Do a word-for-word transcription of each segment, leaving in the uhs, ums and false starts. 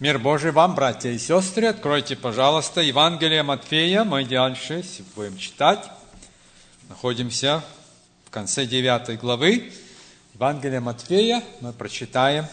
Мир Божий вам, братья и сестры. Откройте, пожалуйста, Евангелие Матфея. Мы дальше будем читать. Находимся в конце девятой главы. Евангелие Матфея мы прочитаем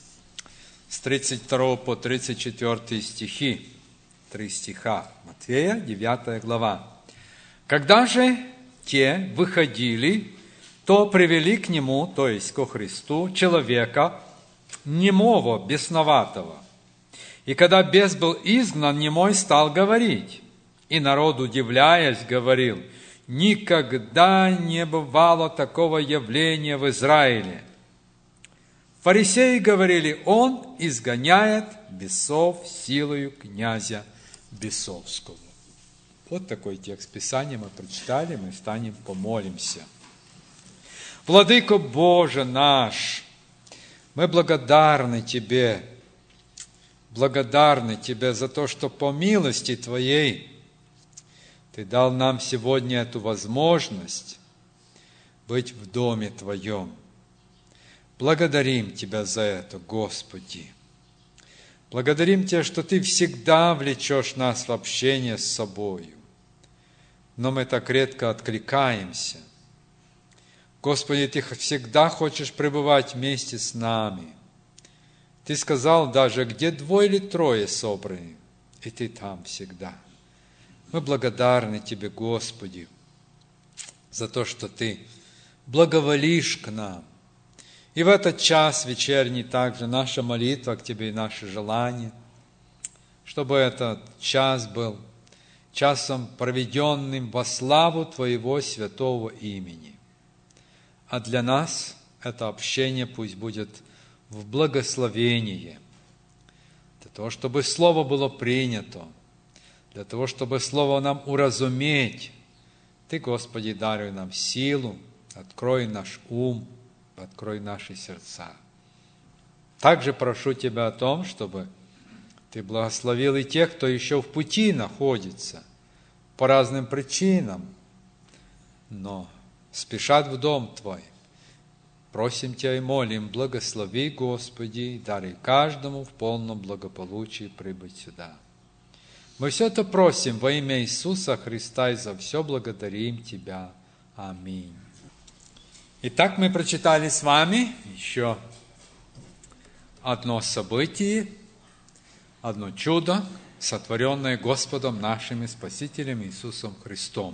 с тридцать второго по тридцать четвёртый стихи. Три стиха. Матфея, девятая глава. Когда же те выходили, то привели к нему, то есть ко Христу, человека немого, бесноватого. И когда бес был изгнан, немой стал говорить. И народ, удивляясь, говорил: никогда не бывало такого явления в Израиле. Фарисеи говорили: он изгоняет бесов силою князя бесовского. Вот такой текст Писания мы прочитали, мы встанем, помолимся. Владыко Боже наш, мы благодарны Тебе, благодарны Тебе за то, что по милости Твоей Ты дал нам сегодня эту возможность быть в доме Твоем. Благодарим Тебя за это, Господи. Благодарим Тебя, что Ты всегда влечешь нас в общение с собою. Но мы так редко откликаемся. Господи, Ты всегда хочешь пребывать вместе с нами. Ты сказал даже, где двое или трое собраны, и Ты там всегда. Мы благодарны Тебе, Господи, за то, что Ты благоволишь к нам. И в этот час вечерний также наша молитва к Тебе и наше желание, чтобы этот час был часом, проведенным во славу Твоего святого имени. А для нас это общение пусть будет в благословение, для того, чтобы Слово было принято, для того, чтобы Слово нам уразуметь. Ты, Господи, даруй нам силу, открой наш ум, открой наши сердца. Также прошу Тебя о том, чтобы Ты благословил и тех, кто еще в пути находится, по разным причинам, но спешат в дом Твой. Просим Тебя и молим, благослови, Господи, и даруй каждому в полном благополучии прибыть сюда. Мы все это просим во имя Иисуса Христа и за все благодарим Тебя. Аминь. Итак, мы прочитали с вами еще одно событие, одно чудо, сотворенное Господом нашим и Спасителем Иисусом Христом.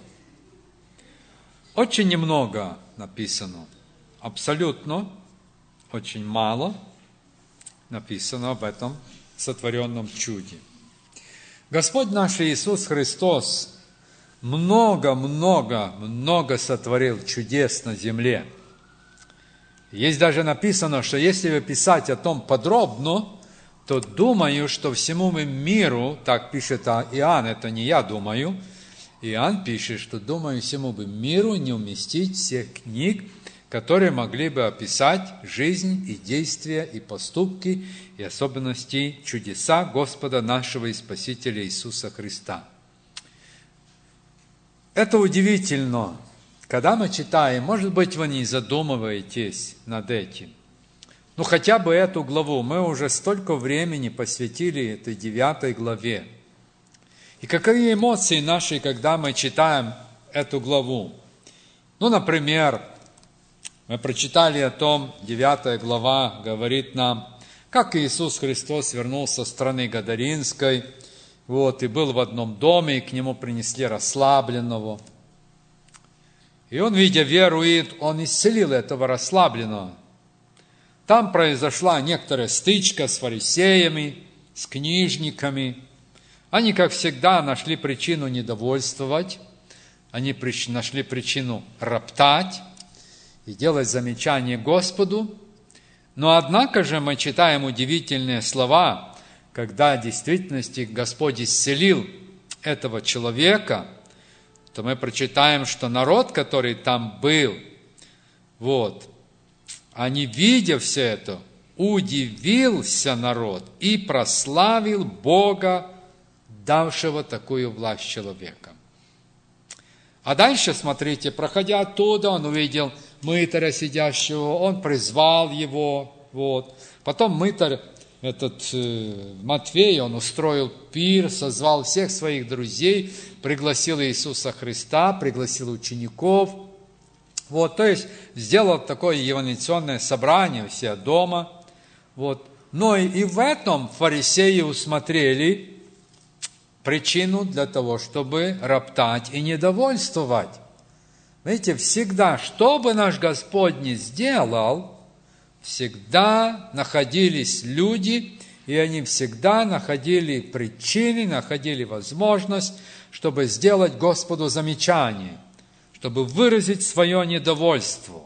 Очень немного написано, абсолютно, очень мало написано об этом сотворенном чуде. Господь наш Иисус Христос много-много-много сотворил чудес на земле. Есть даже написано, что если писать о том подробно, то думаю, что всему миру, так пишет Иоанн, это не я думаю, Иоанн пишет, что думаю, всему бы миру не уместить всех книг, которые могли бы описать жизнь и действия, и поступки, и особенности чудеса Господа нашего и Спасителя Иисуса Христа. Это удивительно, когда мы читаем, может быть, вы не задумываетесь над этим. Ну, хотя бы эту главу, мы уже столько времени посвятили этой девятой главе. И какие эмоции наши, когда мы читаем эту главу? Ну, например, мы прочитали о том, девятая глава говорит нам, как Иисус Христос вернулся с страны Гадаринской, вот, и был в одном доме, и к нему принесли расслабленного. И он, видя веру, он исцелил этого расслабленного. Там произошла некоторая стычка с фарисеями, с книжниками. Они, как всегда, нашли причину недовольствовать, они нашли причину роптать и делать замечания Господу. Но однако же мы читаем удивительные слова, когда в действительности Господь исцелил этого человека, то мы прочитаем, что народ, который там был, вот, они, видя все это, удивился народ и прославил Бога, давшего такую власть человекам. А дальше, смотрите, проходя оттуда, он увидел мытаря сидящего, он призвал его, вот. Потом мытарь этот э, Матфей, он устроил пир, созвал всех своих друзей, пригласил Иисуса Христа, пригласил учеников. Вот, то есть сделал такое евангелиционное собрание, все дома. Вот. Но и в этом фарисеи усмотрели причину для того, чтобы роптать и недовольствовать. Видите, всегда, что бы наш Господь ни сделал, всегда находились люди, и они всегда находили причины, находили возможность, чтобы сделать Господу замечание, чтобы выразить свое недовольство.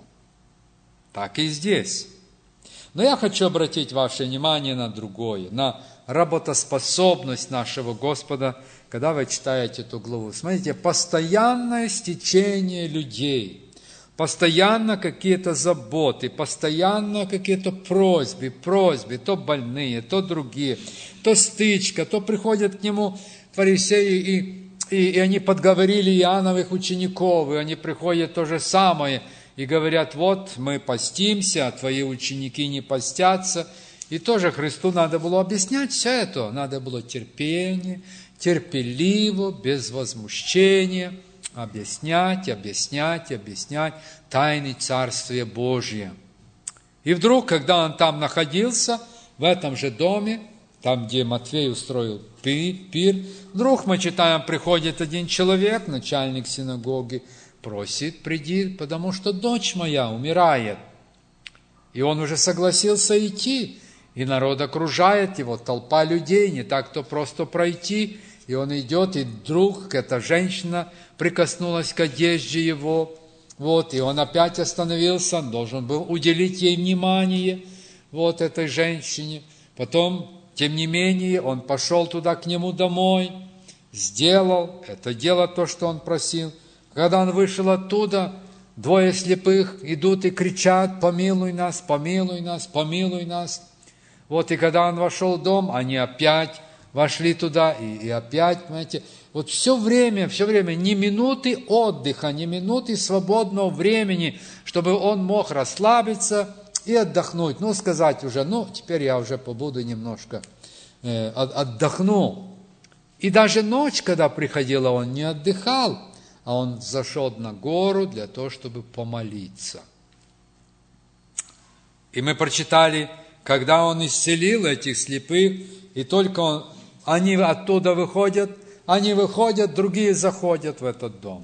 Так и здесь. Но я хочу обратить ваше внимание на другое, на работоспособность нашего Господа, когда вы читаете эту главу. Смотрите, постоянное стечение людей, постоянно какие-то заботы, постоянно какие-то просьбы, просьбы, то больные, то другие, то стычка, то приходят к нему фарисеи, и, и, и они подговорили Иоанновых учеников, и они приходят то же самое, и говорят, вот мы постимся, а твои ученики не постятся. И тоже Христу надо было объяснять все это. Надо было терпение, терпеливо, без возмущения, объяснять, объяснять, объяснять тайны Царствия Божия. И вдруг, когда он там находился, в этом же доме, там, где Матфей устроил пир, вдруг, мы читаем, приходит один человек, начальник синагоги, просит, приди, потому что дочь моя умирает. И он уже согласился идти, и народ окружает его, толпа людей, не так-то просто пройти. И он идет, и вдруг эта женщина прикоснулась к одежде его, вот, и он опять остановился, он должен был уделить ей внимание, вот, этой женщине. Потом, тем не менее, он пошел туда к нему домой, сделал это дело, то, что он просил. Когда он вышел оттуда, двое слепых идут и кричат, помилуй нас, помилуй нас, помилуй нас. Вот, и когда он вошел в дом, они опять вошли туда, и, и опять, понимаете, вот все время, все время, ни минуты отдыха, ни минуты свободного времени, чтобы он мог расслабиться и отдохнуть. Ну, сказать уже, ну, теперь я уже побуду немножко, э, отдохну. И даже ночь, когда приходила, он не отдыхал, а он зашел на гору для того, чтобы помолиться. И мы прочитали, когда он исцелил этих слепых, и только он, они оттуда выходят, они выходят, другие заходят в этот дом.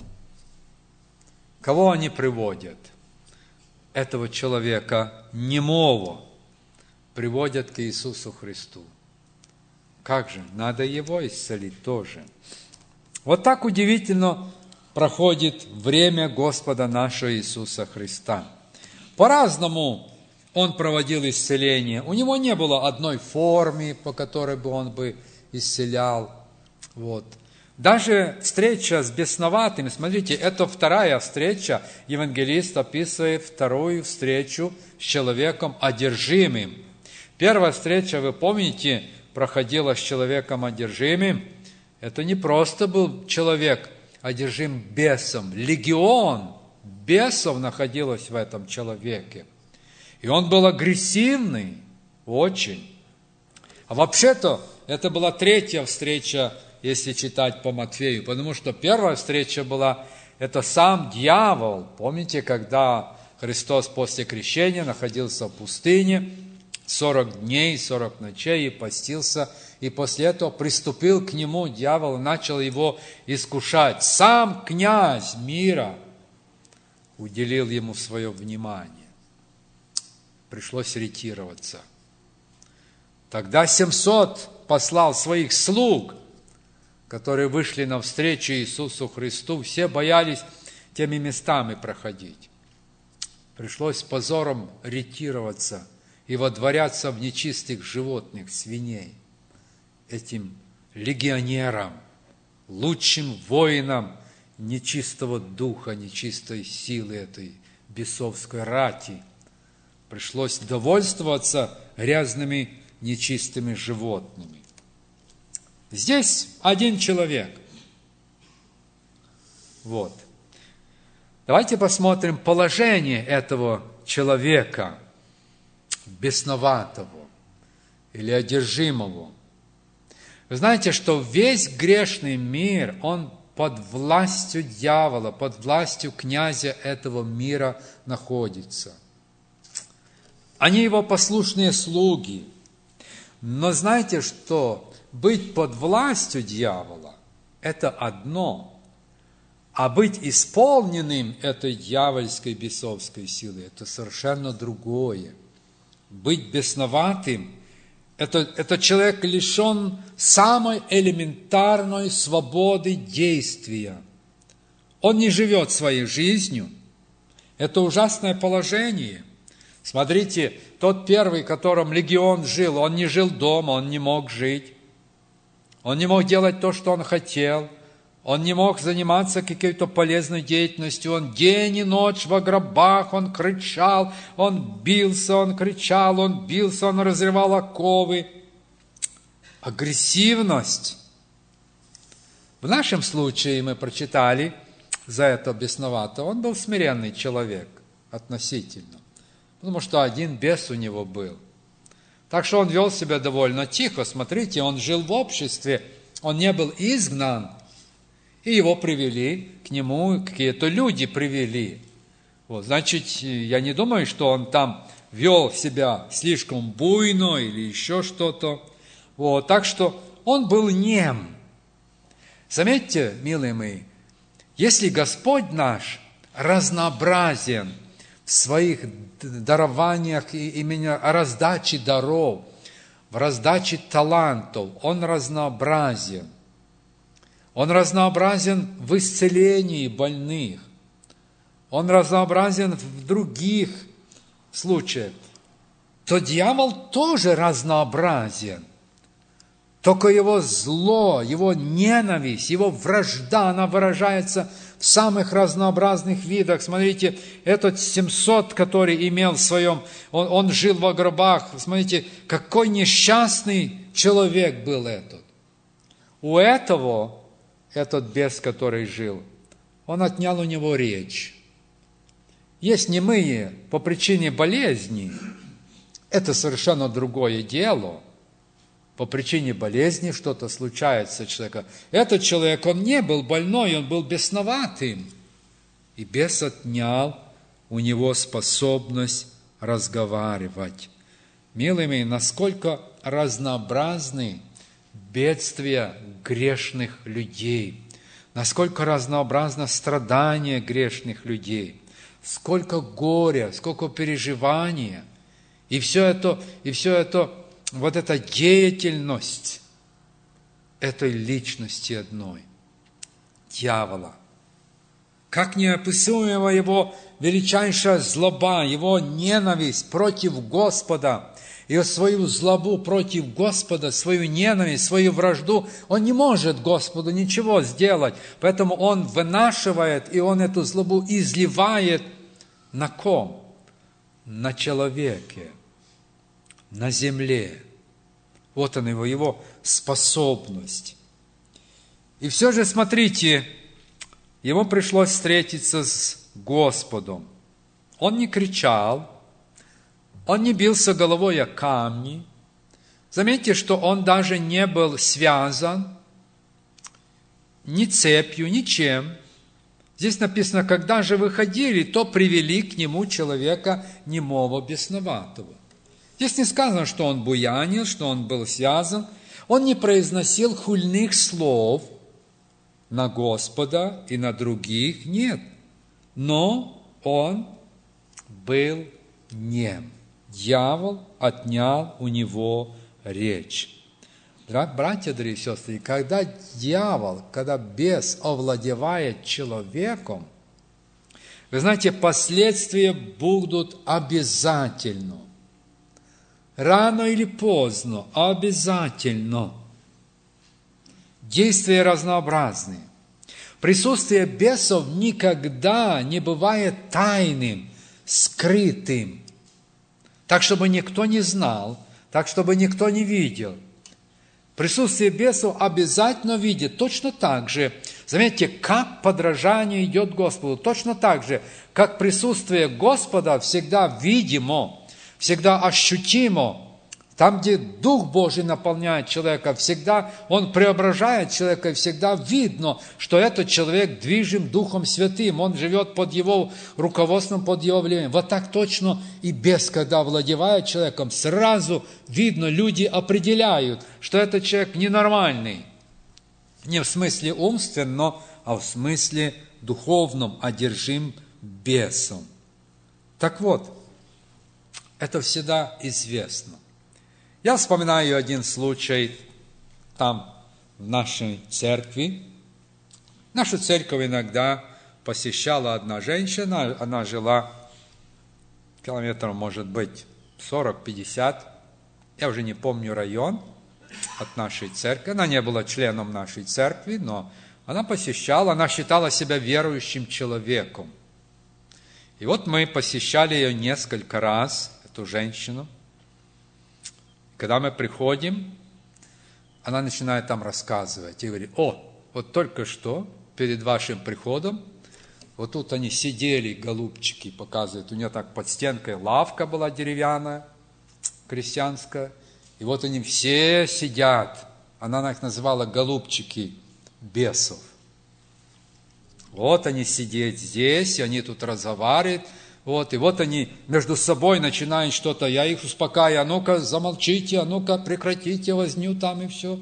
Кого они приводят? Этого человека немого приводят к Иисусу Христу. Как же? Надо его исцелить тоже. Вот так удивительно проходит время Господа нашего Иисуса Христа. По-разному Он проводил исцеление. У Него не было одной формы, по которой бы Он бы исцелял. Вот. Даже встреча с бесноватыми, смотрите, это вторая встреча. Евангелист описывает вторую встречу с человеком одержимым. Первая встреча, вы помните, проходила с человеком одержимым. Это не просто был человек одержим бесом. Легион бесов находилось в этом человеке. И он был агрессивный, очень. А вообще-то, это была третья встреча, если читать по Матфею, потому что первая встреча была, это сам дьявол. Помните, когда Христос после крещения находился в пустыне, сорок дней, сорок ночей и постился, и после этого приступил к нему дьявол и начал его искушать. Сам князь мира уделил ему свое внимание. Пришлось ретироваться. Тогда семьсот послал своих слуг, которые вышли навстречу Иисусу Христу. Все боялись теми местами проходить. Пришлось с позором ретироваться и водворяться в нечистых животных, свиней. Этим легионерам, лучшим воинам нечистого духа, нечистой силы этой бесовской рати. Пришлось довольствоваться грязными, нечистыми животными. Здесь один человек. Вот. Давайте посмотрим положение этого человека, бесноватого. или одержимого. Вы знаете, что весь грешный мир, он под властью дьявола, под властью князя этого мира находится. Они его послушные слуги. Но знаете, что быть под властью дьявола – это одно, а быть исполненным этой дьявольской бесовской силы – это совершенно другое. Быть бесноватым – это, это человек лишен самой элементарной свободы действия. Он не живет своей жизнью. Это ужасное положение. Смотрите, тот первый, в котором легион жил, он не жил дома, он не мог жить. Он не мог делать то, что он хотел. Он не мог заниматься какой-то полезной деятельностью. Он день и ночь в гробах, он кричал, он бился, он кричал, он бился, он разрывал оковы. Агрессивность. В нашем случае мы прочитали за это бесновато. Он был смиренный человек относительно. Потому что один бес у него был. Так что он вел себя довольно тихо. Смотрите, он жил в обществе, он не был изгнан. И его привели к нему, какие-то люди привели. Вот, значит, я не думаю, что он там вел себя слишком буйно или еще что-то. Вот, так что он был нем. Заметьте, милые мои, если Господь наш разнообразен в своих дарованиях и именно раздаче даров, в раздаче талантов, Он разнообразен. Он разнообразен в исцелении больных. Он разнообразен в других случаях. То дьявол тоже разнообразен. Только его зло, его ненависть, его вражда, она выражается в самых разнообразных видах. Смотрите, этот семьсот, который имел в своем, он, он жил во гробах. Смотрите, какой несчастный человек был этот. У этого, этот бес, который жил, он отнял у него речь. Есть немые по причине болезни. Это совершенно другое дело. По причине болезни что-то случается с человеком. Этот человек, он не был больной, он был бесноватым. И бес отнял у него способность разговаривать. Милые мои, насколько разнообразны бедствия грешных людей. Насколько разнообразно страдания грешных людей. Сколько горя, сколько переживания. И все это, и все это, вот эта деятельность этой личности одной, дьявола. Как неописуема его величайшая злоба, его ненависть против Господа, и свою злобу против Господа, свою ненависть, свою вражду, он не может Господу ничего сделать. Поэтому он вынашивает, и он эту злобу изливает на ком? На человеке, на земле. Вот она его, его способность. И все же, смотрите, ему пришлось встретиться с Господом. Он не кричал, он не бился головой о камни. Заметьте, что он даже не был связан ни цепью, ничем. Здесь написано, когда же выходили, то привели к нему человека немого, бесноватого. Здесь не сказано, что он буянил, что он был связан. Он не произносил хульных слов на Господа и на других, нет. Но он был нем. Дьявол отнял у него речь. Братья, дорогие сестры, когда дьявол, когда бес овладевает человеком, вы знаете, последствия будут обязательно. Рано или поздно, обязательно. Действия разнообразные. Присутствие бесов никогда не бывает тайным, скрытым. Так, чтобы никто не знал, так, чтобы никто не видел. Присутствие бесов обязательно видит. Точно так же, заметьте, как подражание идет Господу. Точно так же, как присутствие Господа всегда видимо, всегда ощутимо Там, где Дух Божий наполняет человека, всегда Он преображает человека, и всегда видно, что этот человек движим Духом Святым, он живет под Его руководством, под Его влиянием. Вот так точно и бес, когда владевает человеком, сразу видно, люди определяют, что этот человек ненормальный. Не в смысле умственном, а в смысле духовном, одержим бесом. Так вот, это всегда известно. Я вспоминаю один случай там, в нашей церкви. Нашу церковь иногда посещала одна женщина, она жила километров, может быть, сорок-пятьдесят, я уже не помню район от нашей церкви. Она не была членом нашей церкви, но она посещала, она считала себя верующим человеком. И вот мы посещали ее несколько раз, эту женщину. Когда мы приходим, она начинает там рассказывать и говорит: о, вот только что перед вашим приходом, вот тут они сидели, голубчики, показывают, у нее так под стенкой лавка была деревянная, крестьянская, и вот они все сидят, она их называла голубчики бесов. Вот они сидят здесь, и они тут разговаривают. Вот, и вот они между собой начинают что-то, я их успокаиваю, а ну-ка замолчите, а ну-ка прекратите возню там и все.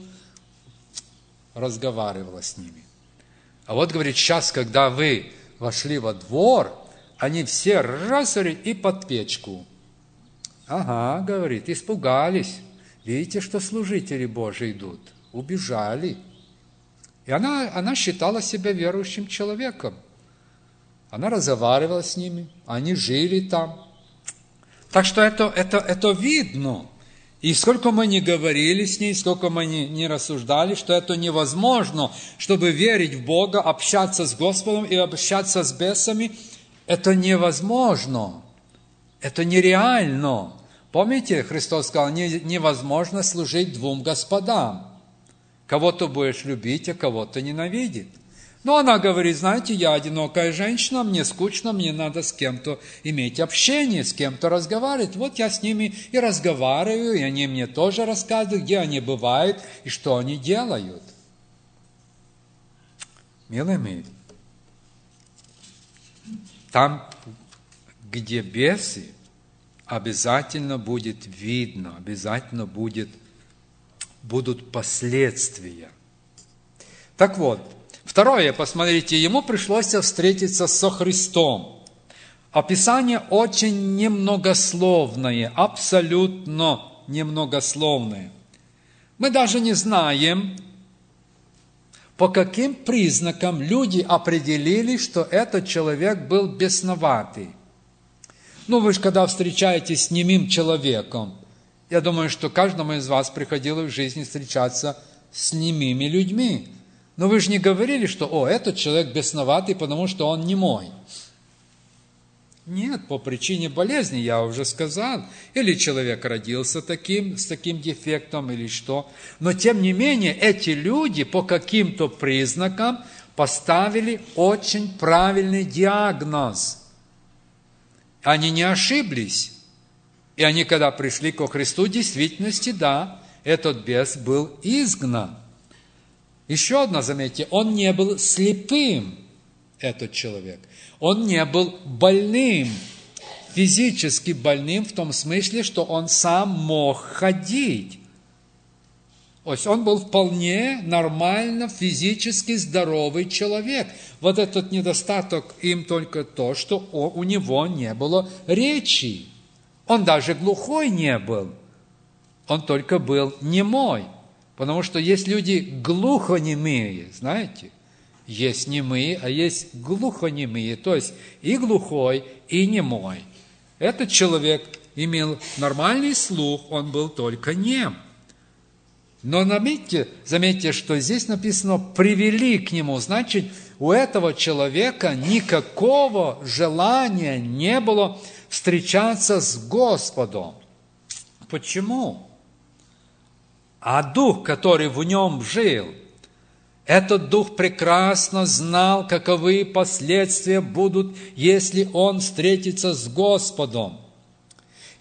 Разговаривала с ними. А вот, говорит, сейчас, когда вы вошли во двор, они все раз, говорит, и под печку. Ага, говорит, испугались. Видите, что служители Божии идут? Убежали. И она, она считала себя верующим человеком. Она разговаривала с ними, они жили там. Так что это, это, это видно. И сколько мы не говорили с ней, сколько мы не, не рассуждали, что это невозможно, чтобы верить в Бога, общаться с Господом и общаться с бесами, это невозможно. Это нереально. Помните, Христос сказал, не, невозможно служить двум господам. Кого-то будешь любить, а кого-то ненавидеть. Но она говорит, знаете, я одинокая женщина, мне скучно, мне надо с кем-то иметь общение, с кем-то разговаривать. Вот я с ними и разговариваю, и они мне тоже рассказывают, где они бывают и что они делают. Милые мои, там, где бесы, обязательно будет видно, обязательно будет, будут последствия. Так вот, второе, посмотрите, ему пришлось встретиться со Христом. Описание очень немногословное, абсолютно немногословное. Мы даже не знаем, по каким признакам люди определили, что этот человек был бесноватый. Ну, вы же когда встречаетесь с немым человеком, я думаю, что каждому из вас приходилось в жизни встречаться с немыми людьми. Но вы же не говорили, что, о, этот человек бесноватый, потому что он немой. Нет, по причине болезни, я уже сказал. Или человек родился таким, с таким дефектом, или что. Но, тем не менее, эти люди по каким-то признакам поставили очень правильный диагноз. Они не ошиблись. И они, когда пришли ко Христу, в действительности, да, этот бес был изгнан. Еще одно, заметьте, он не был слепым, этот человек. Он не был больным, физически больным в том смысле, что он сам мог ходить. То есть он был вполне нормально физически здоровый человек. Вот этот недостаток им только то, что у него не было речи. Он даже глухой не был. Он только был немой. Потому что есть люди глухонемые, знаете? Есть немые, а есть глухонемые. То есть и глухой, и немой. Этот человек имел нормальный слух, он был только нем. Но заметьте, заметьте, что здесь написано «привели к нему». Значит, у этого человека никакого желания не было встречаться с Господом. Почему? А дух, который в нем жил, этот дух прекрасно знал, каковы последствия будут, если он встретится с Господом.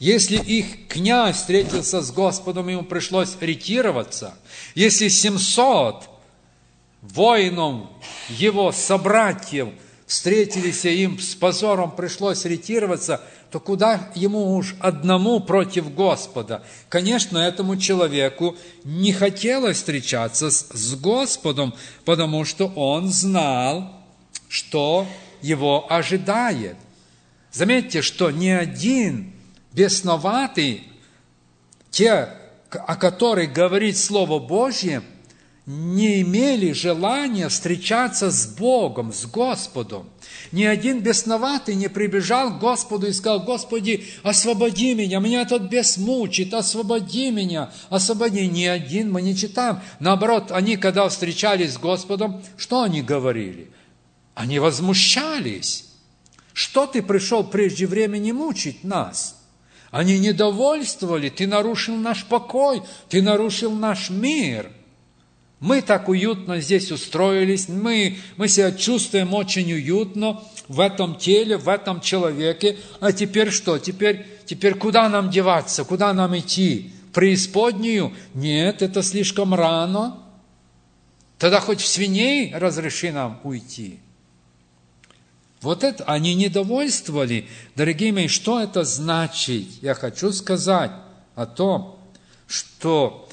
Если их князь встретился с Господом, ему пришлось ретироваться, если семьсот воинов, его собратьев, встретились, и им с позором пришлось ретироваться, то куда ему уж одному против Господа? Конечно, этому человеку не хотелось встречаться с, с Господом, потому что он знал, что его ожидает. Заметьте, что ни один бесноватый, те, о которых говорит Слово Божье, не имели желания встречаться с Богом, с Господом. Ни один бесноватый не прибежал к Господу и сказал: Господи, освободи меня, меня тот бес мучит, освободи меня, освободи. Ни один мы не читаем. Наоборот, они, когда встречались с Господом, что они говорили? Они возмущались. Что ты пришел прежде времени мучить нас? Они недовольствовали, ты нарушил наш покой, ты нарушил наш мир. Мы так уютно здесь устроились, мы, мы себя чувствуем очень уютно в этом теле, в этом человеке. А теперь что? Теперь, теперь куда нам деваться? Куда нам идти? В преисподнюю? Нет, это слишком рано. Тогда хоть в свиней разреши нам уйти. Вот это они недовольствовали. Дорогие мои, что это значит? Я хочу сказать о том, что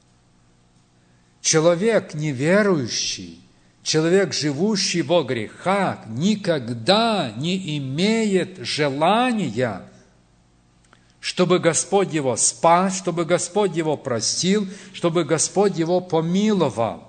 человек неверующий, человек, живущий во грехах, никогда не имеет желания, чтобы Господь его спас, чтобы Господь его простил, чтобы Господь его помиловал.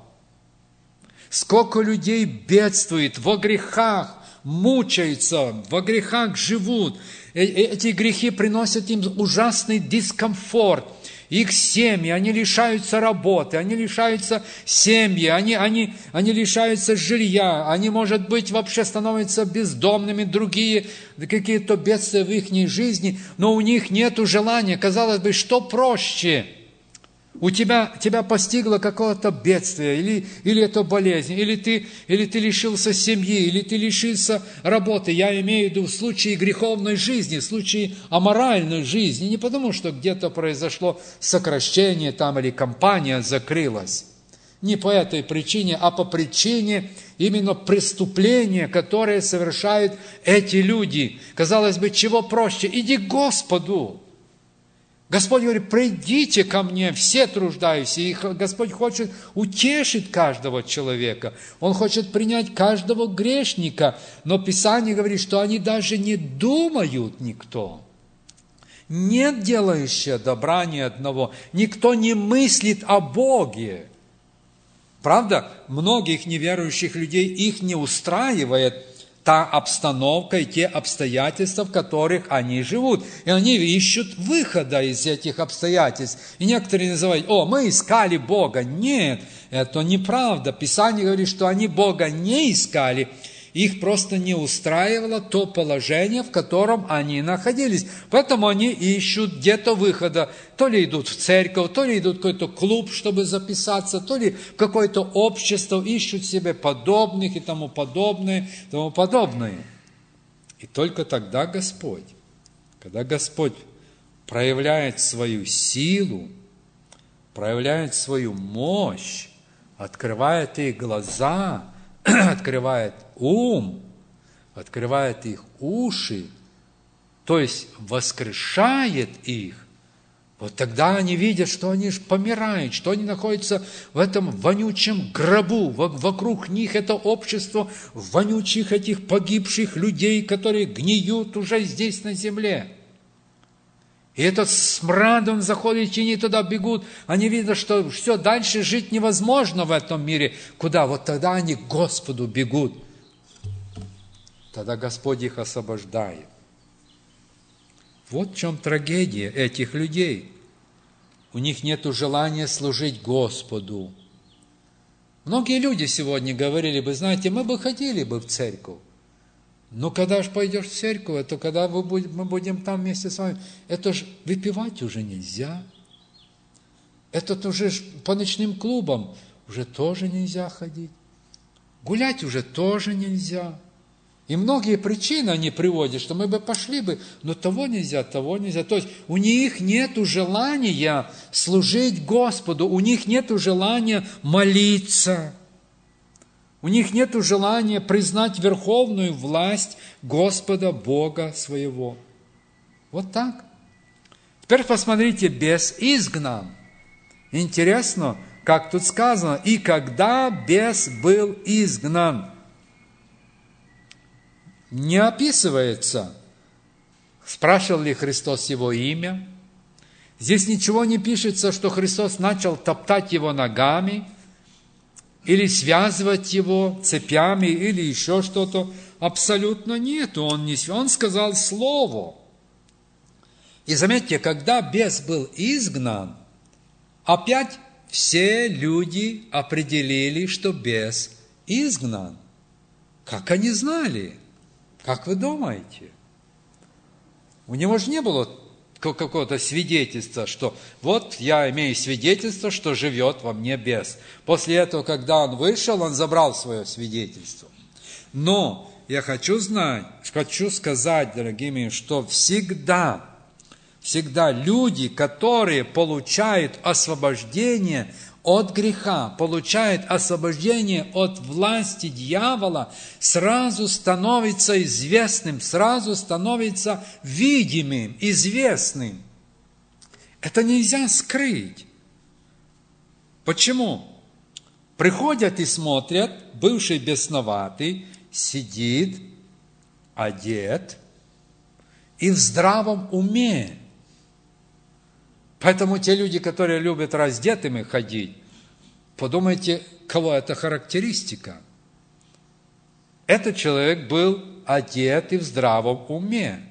Сколько людей бедствует во грехах, мучаются, во грехах живут. Эти грехи приносят им ужасный дискомфорт. Их семьи, они лишаются работы, они лишаются семьи, они, они, они лишаются жилья, они, может быть, вообще становятся бездомными, другие какие-то бедствия в их жизни, но у них нет желания. Казалось бы, что проще? У тебя, тебя постигло какое-то бедствие, или, или это болезнь, или ты, или ты лишился семьи, или ты лишился работы. Я имею в виду в случае греховной жизни, в случае аморальной жизни. Не потому, что где-то произошло сокращение там, или компания закрылась. Не по этой причине, а по причине именно преступления, которое совершают эти люди. Казалось бы, чего проще? Иди к Господу. Господь говорит: придите ко мне, все труждающиеся. И Господь хочет утешить каждого человека. Он хочет принять каждого грешника. Но Писание говорит, что они даже не думают никто. Нет делающего добра ни одного. Никто не мыслит о Боге. Правда, многих неверующих людей их не устраивает та обстановка и те обстоятельства, в которых они живут. И они ищут выхода из этих обстоятельств. И некоторые называют: о, мы искали Бога. Нет, это неправда. Писание говорит, что они Бога не искали. Их просто не устраивало то положение, в котором они находились. Поэтому они ищут где-то выхода. То ли идут в церковь, то ли идут в какой-то клуб, чтобы записаться, то ли в какое-то общество, ищут себе подобных и тому подобное, тому подобное. И только тогда Господь, когда Господь проявляет свою силу, проявляет свою мощь, открывает их глаза, открывает ум, открывает их уши, то есть воскрешает их, вот тогда они видят, что они помирают, что они находятся в этом вонючем гробу, вокруг них это общество вонючих этих погибших людей, которые гниют уже здесь на земле. И этот смрад, он заходит, и они туда бегут. Они видят, что все, дальше жить невозможно в этом мире. Куда? Вот тогда они к Господу бегут. Тогда Господь их освобождает. Вот в чем трагедия этих людей. У них нет желания служить Господу. Многие люди сегодня говорили бы: знаете, мы бы ходили бы в церковь. Но когда же пойдешь в церковь, это когда мы будем, мы будем там вместе с вами, это же выпивать уже нельзя. Это уже по ночным клубам уже тоже нельзя ходить. Гулять уже тоже нельзя. И многие причины они приводят, что мы бы пошли бы, но того нельзя, того нельзя. То есть у них нет желания служить Господу, у них нет желания молиться, у них нет желания признать верховную власть Господа Бога своего. Вот так. Теперь посмотрите, бес изгнан. Интересно, как тут сказано, и когда бес был изгнан. Не описывается, спрашивал ли Христос его имя. Здесь ничего не пишется, что Христос начал топтать его ногами, или связывать его цепями, или еще что-то. Абсолютно нет. Он, не, он сказал слово. И заметьте, когда бес был изгнан, опять все люди определили, что бес изгнан. Как они знали? Как вы думаете? У него же не было какого-то свидетельства, что вот я имею свидетельство, что живет во мне бес. После этого, когда он вышел, он забрал свое свидетельство. Но я хочу знать, хочу сказать, дорогие мои, что всегда, всегда люди, которые получают освобождение от греха, получают освобождение от власти дьявола, сразу становится известным, сразу становится видимым, известным. Это нельзя скрыть. Почему? Приходят и смотрят, бывший бесноватый сидит, одет и в здравом уме. Поэтому те люди, которые любят раздетыми ходить, подумайте, кого это характеристика. Этот человек был одет и в здравом уме.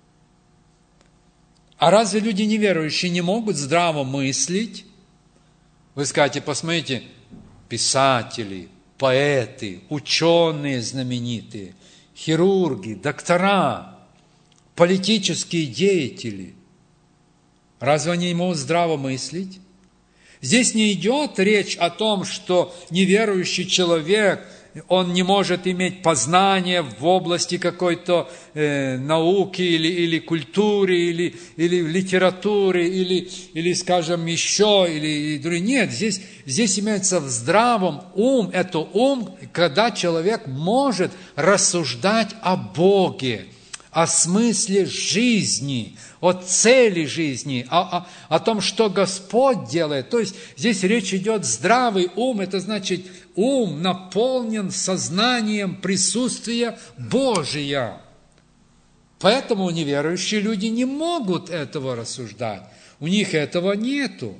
А разве люди неверующие не могут здраво мыслить? Вы скажете, посмотрите, писатели, поэты, ученые знаменитые, хирурги, доктора, политические деятели. Разве они не могут здраво мыслить? Здесь не идет речь о том, что неверующий человек, он не может иметь познания в области какой-то э, науки или, или культуры, или, или литературы, или, или, скажем, еще, или, или нет. Здесь, здесь имеется в здравом ум, это ум, когда человек может рассуждать о Боге, о смысле жизни, о цели жизни, о, о, о том, что Господь делает. То есть здесь речь идет здравый ум, это значит ум наполнен сознанием присутствия Божия. Поэтому неверующие люди не могут этого рассуждать. У них этого нету.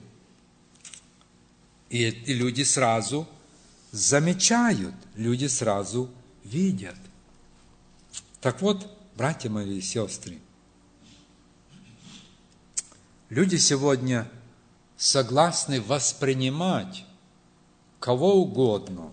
И, и люди сразу замечают, люди сразу видят. Так вот, братья мои и сестры, люди сегодня согласны воспринимать кого угодно,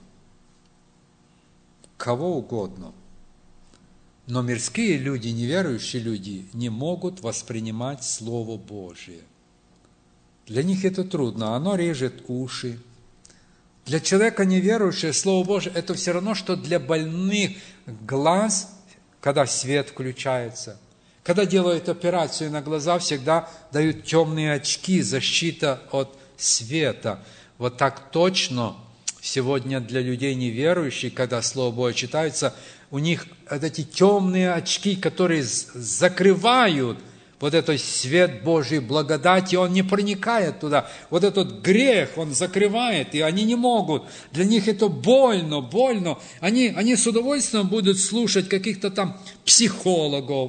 кого угодно, но мирские люди, неверующие люди не могут воспринимать Слово Божие. Для них это трудно, оно режет уши. Для человека неверующего Слово Божие – это все равно, что для больных глаз, когда свет включается. Когда делают операцию на глаза, всегда дают темные очки, защита от света. Вот так точно сегодня для людей неверующих, когда Слово Божие читается, у них вот эти темные очки, которые закрывают вот этот свет Божьей благодати, он не проникает туда. Вот этот грех, он закрывает, и они не могут. Для них это больно, больно. Они, они с удовольствием будут слушать каких-то там психологов,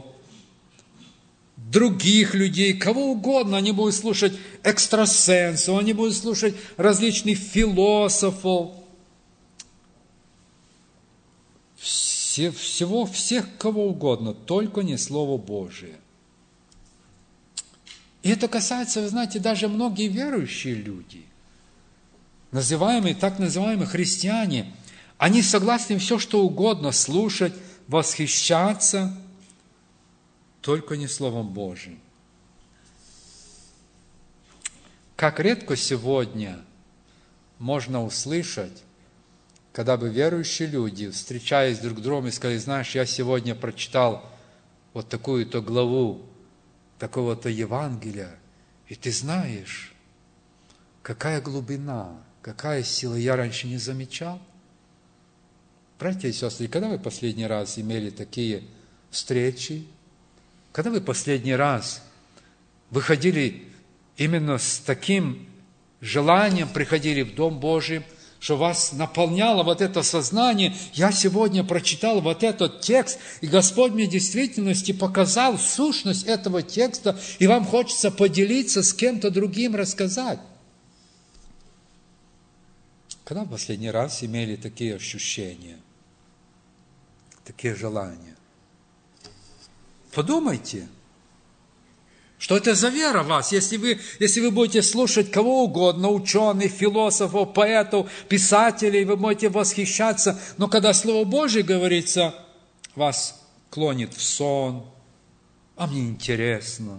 других людей, кого угодно. Они будут слушать экстрасенсов, они будут слушать различных философов. Все, всего, всех кого угодно, только не Слово Божие. И это касается, вы знаете, даже многие верующие люди, называемые, так называемые христиане, они согласны все, что угодно слушать, восхищаться, только не Словом Божиим. Как редко сегодня можно услышать, когда бы верующие люди, встречаясь друг с другом, и сказали: знаешь, я сегодня прочитал вот такую-то главу, такого-то Евангелия, и ты знаешь, какая глубина, какая сила, я раньше не замечал. Братья и сестры, когда вы последний раз имели такие встречи? Когда вы последний раз выходили именно с таким желанием, приходили в Дом Божий, что вас наполняло вот это сознание: я сегодня прочитал вот этот текст, и Господь мне в действительности показал сущность этого текста, и вам хочется поделиться с кем-то другим, рассказать. Когда в последний раз имели такие ощущения, такие желания? Подумайте, что это за вера в вас, если вы, если вы будете слушать кого угодно, ученых, философов, поэтов, писателей, вы будете восхищаться, но когда Слово Божие говорится, вас клонит в сон, а мне интересно.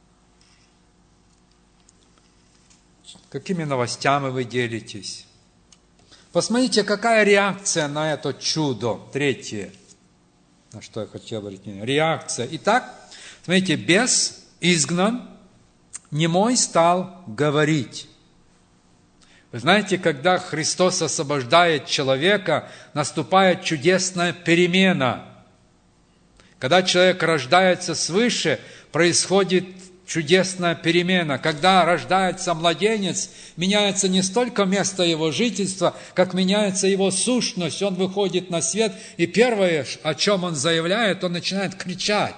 Какими новостями вы делитесь? Посмотрите, какая реакция на это чудо. Третье, на что я хотел обратить внимание. Реакция. Итак, смотрите, бес изгнан, немой стал говорить. Вы знаете, когда Христос освобождает человека, наступает чудесная перемена. Когда человек рождается свыше, происходит чудесная перемена. Когда рождается младенец, меняется не столько место его жительства, как меняется его сущность. Он выходит на свет, и первое, о чем он заявляет, он начинает кричать.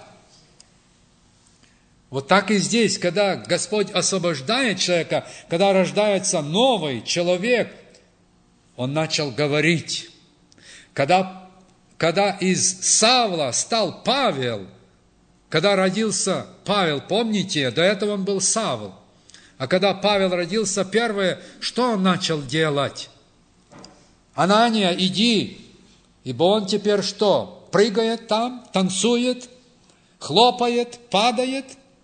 Вот так и здесь, когда Господь освобождает человека, когда рождается новый человек, он начал говорить. Когда, когда из Савла стал Павел, когда родился Павел, помните, до этого он был Савл. А когда Павел родился, первое, что он начал делать? Анания, иди, ибо он теперь что? Прыгает там, танцует, хлопает, падает?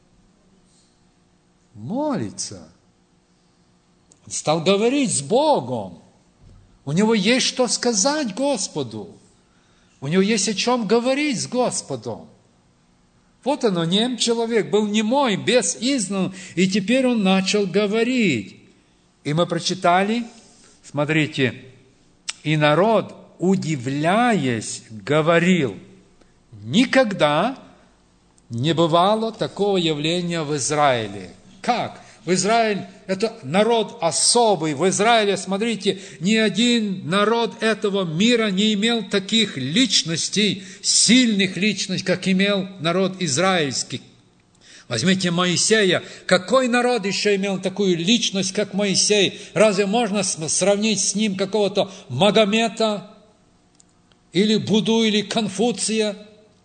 Молится. Он стал говорить с Богом. У него есть что сказать Господу. У него есть о чем говорить с Господом. Вот оно, нем человек, был немой, бес изгнан, и теперь он начал говорить. И мы прочитали, смотрите, и народ, удивляясь, говорил: никогда не бывало такого явления в Израиле. Как? В Израиле это народ особый. В Израиле, смотрите, ни один народ этого мира не имел таких личностей, сильных личностей, как имел народ израильский. Возьмите Моисея. Какой народ еще имел такую личность, как Моисей? Разве можно сравнить с ним какого-то Магомета или Будду, или Конфуция?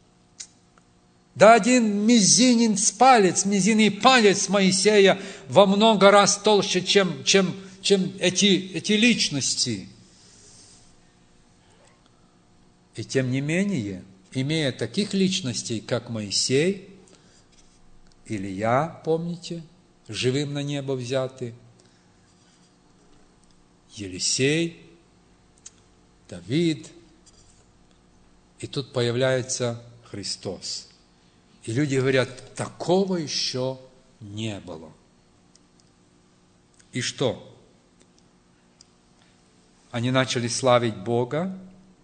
Да один мизинец палец, мизинный палец Моисея во много раз толще, чем, чем, чем эти, эти личности. И тем не менее, имея таких личностей, как Моисей, Илья, помните, живым на небо взятый, Елисей, Давид, и тут появляется Христос. И люди говорят: такого еще не было. И что? Они начали славить Бога?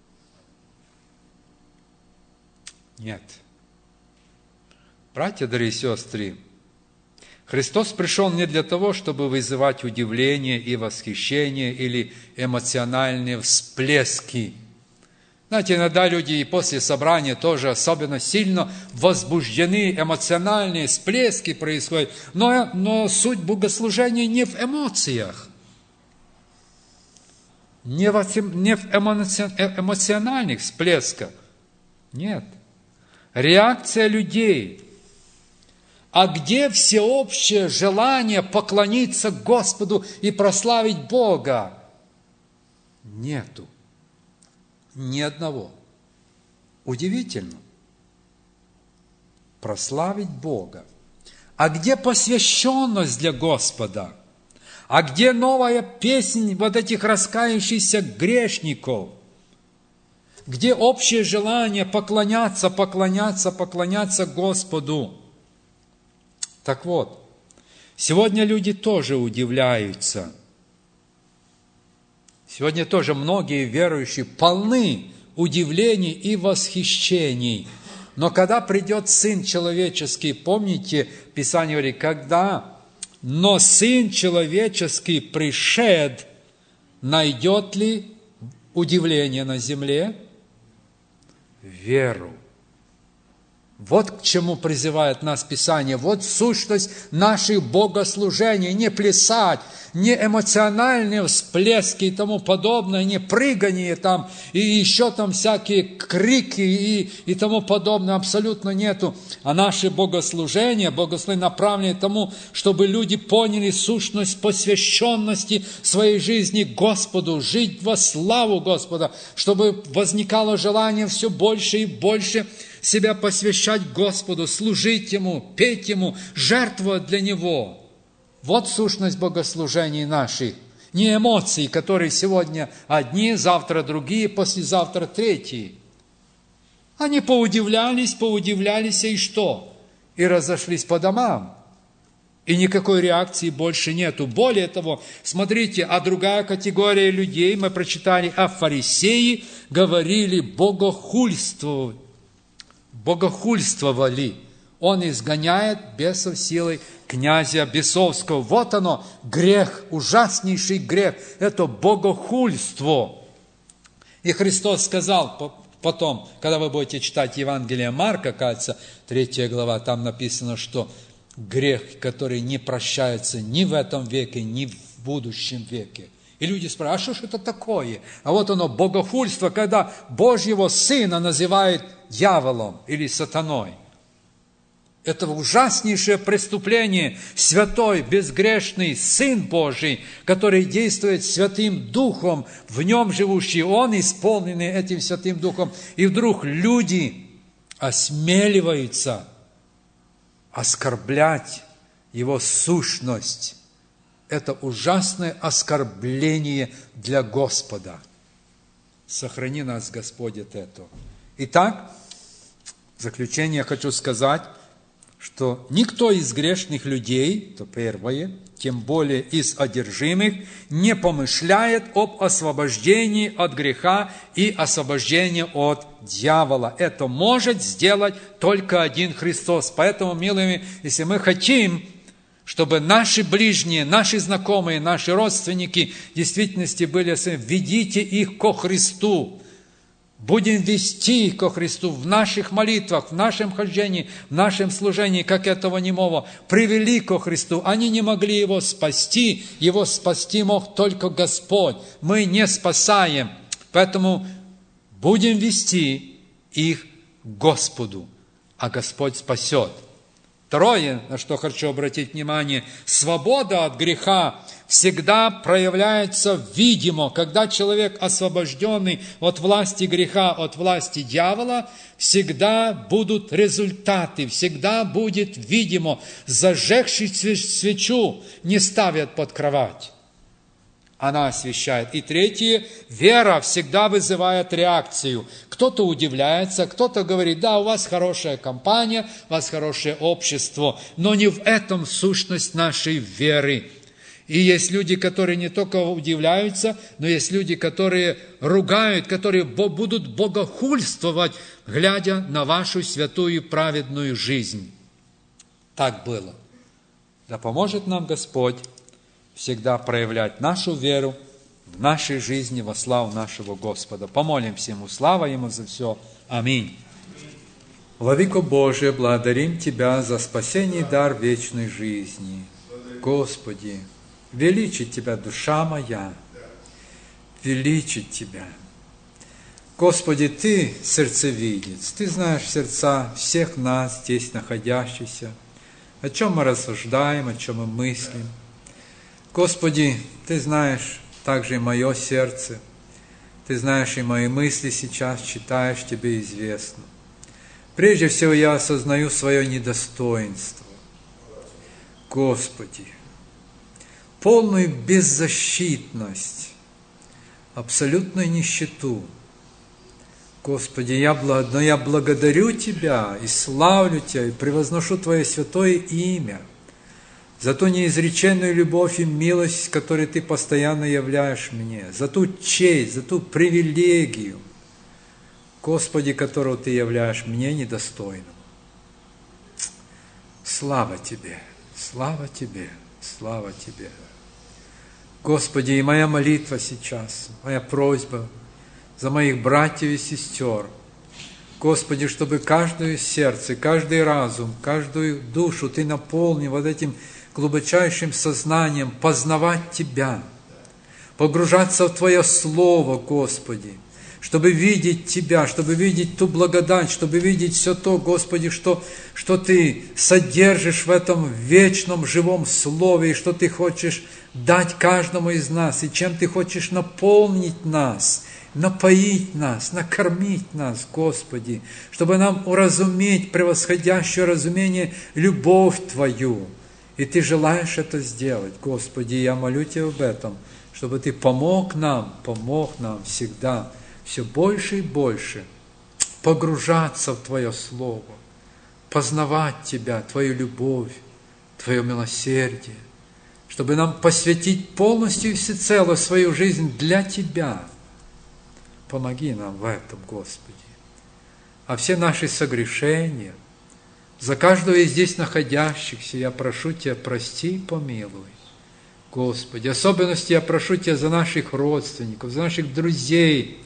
Нет. Братья, дорогие сестры, Христос пришел не для того, чтобы вызывать удивление и восхищение или эмоциональные всплески. Знаете, иногда люди и после собрания тоже особенно сильно возбуждены, эмоциональные всплески происходят. Но, но суть богослужения не в эмоциях, не в, не в эмоциональных всплесках. Нет. Реакция людей. А где всеобщее желание поклониться Господу и прославить Бога? Нету. Ни одного. Удивительно. Прославить Бога. А где посвященность для Господа? А где новая песнь вот этих раскаявшихся грешников? Где общее желание поклоняться, поклоняться, поклоняться Господу? Так вот, сегодня люди тоже удивляются. Сегодня тоже многие верующие полны удивлений и восхищений. Но когда придет Сын Человеческий, помните, Писание говорит, когда, но Сын Человеческий пришед, найдет ли удивление на земле? Веру. Вот к чему призывает нас Писание. Вот сущность наших богослужений. Не плясать, не эмоциональные всплески и тому подобное, не прыгание там, и еще там всякие крики и, и тому подобное абсолютно нету. А наши богослужения, богослужения направлены к тому, чтобы люди поняли сущность посвященности своей жизни Господу, жить во славу Господа, чтобы возникало желание все больше и больше себя посвящать Господу, служить Ему, петь Ему, жертвовать для Него. Вот сущность богослужений наших. Не эмоции, которые сегодня одни, завтра другие, послезавтра третьи. Они поудивлялись, поудивлялись, и что? И разошлись по домам. И никакой реакции больше нету. Более того, смотрите, а другая категория людей, мы прочитали, а фарисеи говорили богохульствовать. Богохульствовали. Он изгоняет бесов силой князя бесовского. Вот оно, грех, ужаснейший грех. Это богохульство. И Христос сказал потом, когда вы будете читать Евангелие Марка, кажется, третья глава, там написано, что грех, который не прощается ни в этом веке, ни в будущем веке. И люди спрашивают, а что ж это такое? А вот оно, богохульство, когда Божьего Сына называют дьяволом или сатаной. Это ужаснейшее преступление. Святой, безгрешный Сын Божий, который действует Святым Духом, в Нем живущий, Он исполненный этим Святым Духом. И вдруг люди осмеливаются оскорблять Его сущность. Это ужасное оскорбление для Господа. Сохрани нас, Господь, от этого. Итак, в заключение я хочу сказать, что никто из грешных людей, то первое, тем более из одержимых, не помышляет об освобождении от греха и освобождении от дьявола. Это может сделать только один Христос. Поэтому, милые, если мы хотим, чтобы наши ближние, наши знакомые, наши родственники в действительности были, ведите их ко Христу. Будем вести их ко Христу в наших молитвах, в нашем хождении, в нашем служении, как этого немого. Привели ко Христу. Они не могли его спасти. Его спасти мог только Господь. Мы не спасаем. Поэтому будем вести их к Господу, а Господь спасет. Второе, на что хочу обратить внимание, свобода от греха всегда проявляется видимо. Когда человек освобожденный от власти греха, от власти дьявола, всегда будут результаты, всегда будет видимо. Зажегший свечу не ставят под кровать. Она освещает. И третье, вера всегда вызывает реакцию. Кто-то удивляется, кто-то говорит, да, у вас хорошая компания, у вас хорошее общество, но не в этом сущность нашей веры. И есть люди, которые не только удивляются, но есть люди, которые ругают, которые будут богохульствовать, глядя на вашу святую праведную жизнь. Так было. Да поможет нам Господь всегда проявлять нашу веру в нашей жизни во славу нашего Господа. Помолимся Ему, слава Ему за все. Аминь. Владыко Божие, благодарим Тебя за спасение и дар вечной жизни. Господи, величит Тебя душа моя, величит Тебя. Господи, Ты сердцевидец, Ты знаешь сердца всех нас здесь находящихся, о чем мы рассуждаем, о чем мы мыслим. Господи, Ты знаешь также и мое сердце, Ты знаешь и мои мысли сейчас, читаешь, Тебе известно. Прежде всего, я осознаю свое недостоинство. Господи, полную беззащитность, абсолютную нищету. Господи, я, но я благодарю Тебя и славлю Тебя, и превозношу Твое святое имя за ту неизреченную любовь и милость, которую Ты постоянно являешь мне, за ту честь, за ту привилегию, Господи, которую Ты являешь мне недостойным. Слава Тебе, слава Тебе, слава Тебе. Господи, и моя молитва сейчас, моя просьба за моих братьев и сестер, Господи, чтобы каждое сердце, каждый разум, каждую душу Ты наполнил вот этим глубочайшим сознанием познавать Тебя, погружаться в Твое Слово, Господи, чтобы видеть Тебя, чтобы видеть ту благодать, чтобы видеть все то, Господи, что, что Ты содержишь в этом вечном живом Слове, и что Ты хочешь дать каждому из нас, и чем Ты хочешь наполнить нас, напоить нас, накормить нас, Господи, чтобы нам уразуметь превосходящее разумение любовь Твою. И Ты желаешь это сделать, Господи, я молю Тебя об этом, чтобы Ты помог нам, помог нам всегда все больше и больше погружаться в Твое Слово, познавать Тебя, Твою любовь, Твое милосердие, чтобы нам посвятить полностью и всецело свою жизнь для Тебя. Помоги нам в этом, Господи. А все наши согрешения, за каждого из здесь находящихся, я прошу Тебя, прости и помилуй. Господи, особенности я прошу Тебя за наших родственников, за наших друзей,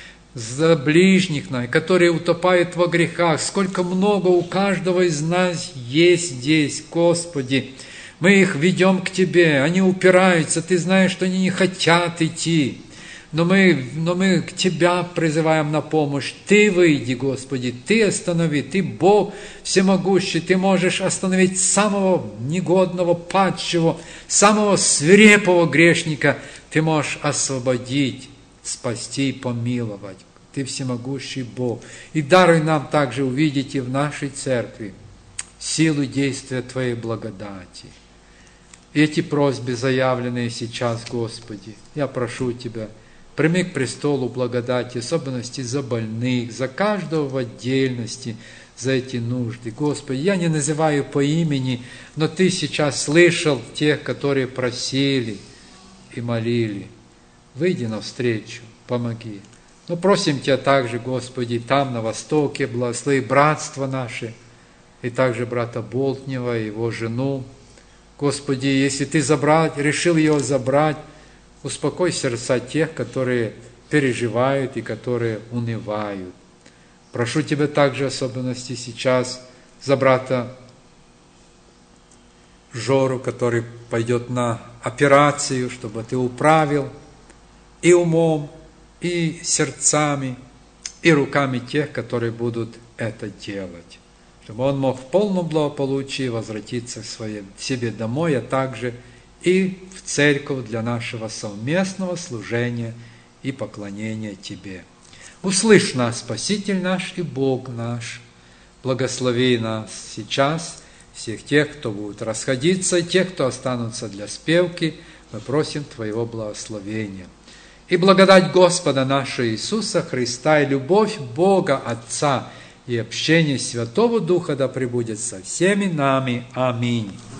за ближних нас, которые утопают во грехах. Сколько много у каждого из нас есть здесь, Господи. Мы их ведем к Тебе, они упираются, Ты знаешь, что они не хотят идти. Но мы, но мы к Тебя призываем на помощь. Ты выйди, Господи, Ты останови, Ты Бог всемогущий, Ты можешь остановить самого негодного, падшего, самого свирепого грешника. Ты можешь освободить, спасти и помиловать. Ты всемогущий Бог. И даруй нам также увидеть и в нашей церкви силу действия Твоей благодати. И эти просьбы, заявленные сейчас, Господи, я прошу Тебя, прими к престолу благодати, особенности за больных, за каждого в отдельности, за эти нужды. Господи, я не называю по имени, но Ты сейчас слышал тех, которые просили и молили. Выйди навстречу, помоги. Но просим Тебя также, Господи, там, на востоке, благослови братство наше, и также брата Болтнева, его жену. Господи, если Ты забрать, решил ее забрать, успокой сердца тех, которые переживают и которые унывают. Прошу Тебя также особенности сейчас за брата Жору, который пойдет на операцию, чтобы Ты управил и умом, и сердцами, и руками тех, которые будут это делать. Чтобы он мог в полном благополучии возвратиться к своей, себе домой, а также и в церковь для нашего совместного служения и поклонения Тебе. Услышь нас, Спаситель наш и Бог наш. Благослови нас сейчас, всех тех, кто будет расходиться, и тех, кто останутся для спевки. Мы просим Твоего благословения. И благодать Господа нашего Иисуса Христа, и любовь Бога Отца, и общение Святого Духа да пребудет со всеми нами. Аминь.